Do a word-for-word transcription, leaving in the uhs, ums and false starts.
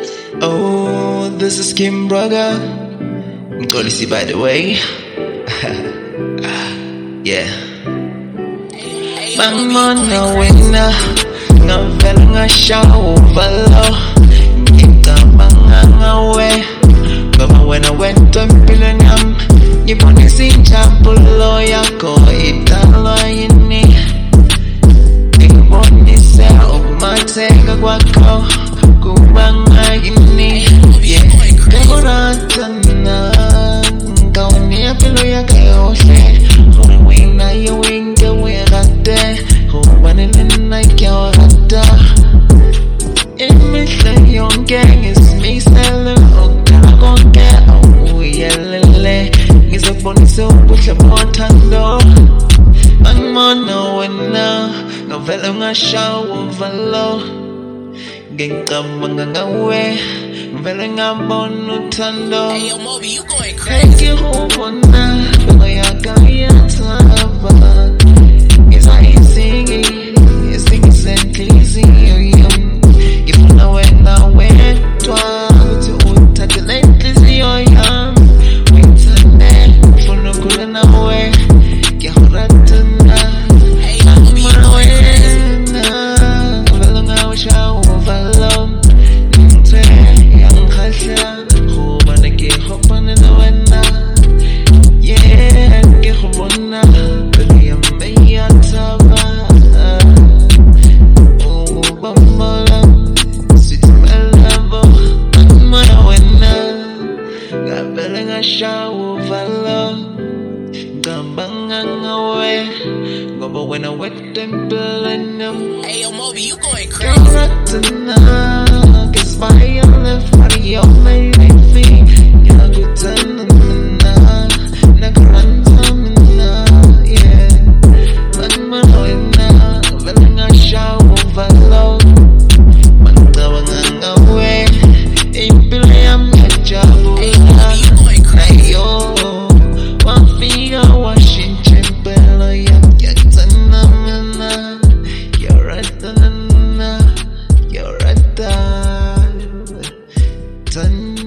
Oh, this is Kim Brother. Policy, by the way. Yeah. Bang man na winner. Nga vela nga shawo valo. Kita banga nga we. Ngoma wena wento mpilanyam. Nyipone sinchapulo yako italo yini. Ngibone se okumateka kwako. Kubanga yini. Yeah. Kamuratana. Kaunia pilo ya kayoshe. Wina ya winga wegate. Huwanilina kiawata. Imisha yon gang is me selling. Okagonge au yelele. Ngizaboni se upusha potando. Manmono wena. Novela nga shawo valo. Gengka mga ngawe. Novela nga bonu tando. Hey yo Moby, you going crazy. Thank you hubona. Pero ya kaya taba. Is I singing. Is singing sentlizi yo yum. Ifuna wena wetwa. Kuti utatilentlizi yo yum. Wintane. Ifuna kula na we. Kiahuratana. Hey yo Moby, you going crazy. Novela nga washa uvalo. Nte yang khasha. Hubana ki hubana na wena. Yeah, ki hubana. Beli ya meya taba. Oh, bambala. Sweet melabo. Mwana wena. Gabela nga shawo valo. Gambanga ngawe. Goba wena wetempelenam. Hey yo Moby, you going crazy. Karatana. Cause by your left body, your lady feet. Yagutana. Nakarantamina. Yeah. Manmanoina. Velenga shawo valo. Mantawanga ngawe. Impiliam yajabu. Hey yo Moby, you going crazy. Ayo. Wafiga Washington Bella. Yatanamina. You're a You're a